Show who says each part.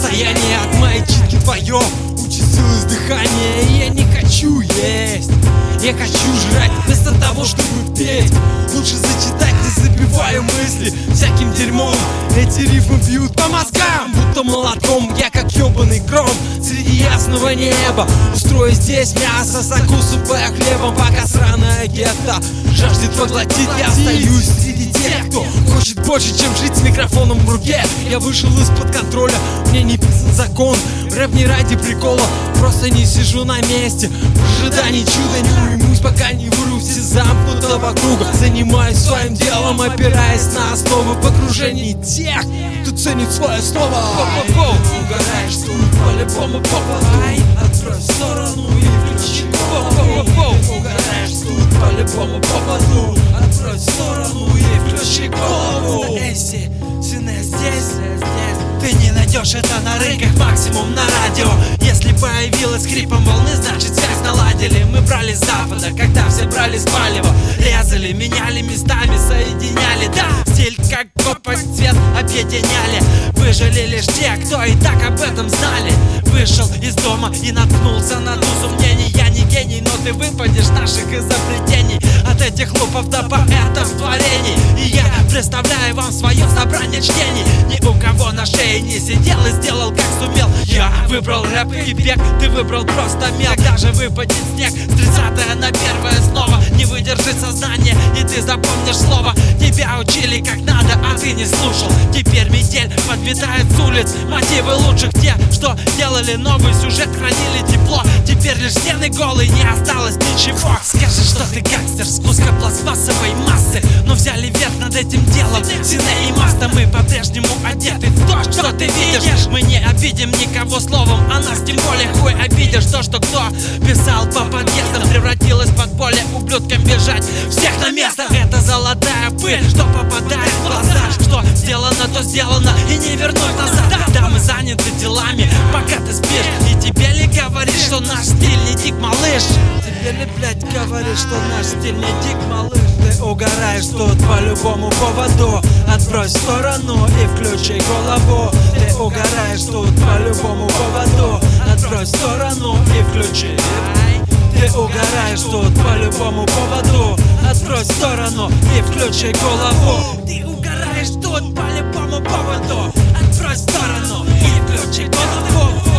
Speaker 1: расстояние от моей читки твое участилось дыхание. И я не хочу есть, я хочу жрать вместо того, чтобы петь. Лучше зачитать, не забивая мысли всяким дерьмом. Эти рифмы бьют по мозгам, будто молотком. Я как ёбаный гром среди ясного неба. Устрою здесь мясо, закусывая хлебом, пока сраная гетто жаждет поглотить. Я остаюсь среди тех, кто хочет больше, чем жить с микрофоном в руке. Я вышел из-под контроля, мне не писан закон. Рэп не ради прикола, просто не сижу на месте в ожидании чуда. Не уймусь, пока не вырвусь из замкнутого круга. Занимаюсь своим делом, опираясь на основы погружений тех, кто ценит свое слово. Угораешь тут, по-любому попадай. Открой в сторону и включи голову. Угораешь тут, по-любому попаду. Открой в сторону и включи голову.
Speaker 2: Эсси, сыны здесь. Ты не найдешь это на рынках, максимум на радио. Если появилась скрипом волны, значит связь наладили. Мы брали с запада, когда все брали с палева. Резали, меняли местами, соединяли. Да, стиль как копоть, цвет объединяли. Выжили лишь те, кто и так об этом знали. Вышел из дома и наткнулся на тусу мнений. Я не гений, но ты выпадешь наших изобретений. От этих лупов до поэтов творений. И я представляю вам свое собрание чтений. Ни у кого на шее не сидел и сделал как сумел. Я выбрал рэп и бег, ты выбрал просто мел. Когда же выпадет снег с 30-е на 1-е снова? Не выдержит сознание и ты запомнишь слово. Тебя учили как надо, а ты не слушал. Теперь метель подметает с улиц мотивы лучших. Те, что делали новый сюжет, хранили тепло. Теперь лишь стены голые, не осталось ничего. Скажешь, что ты гангстер с куска пластмассовой массы, но взяли верх над этим делом Сине и Маста. Мы по-прежнему одеты в то, что ты видишь. Мы не обидим никого словом, а нас тем более хуй обидишь. То, что кто писал по подъездам, превратилось в подполье. Ублюдкам бежать всех на место. Это золотая пыль, что попадает в глаза. Что сделано, то сделано, и не вернуть назад. Когда мы заняты делами, пока ты спишь. И тебе ли говоришь, что наш стиль не дик, малыш? Тебе ли, блядь, говоришь, что наш стиль не дик, малыш? Ты угораешь тут по любому поводу. Отбрось в сторону и включи голову. Ты угораешь тут по любому поводу. Отбрось в сторону и включи. Ты угораешь тут по любому поводу. Отбрось в сторону и включи голову. Ты угораешь тут по любому поводу. Отбрось в сторону и включи голову.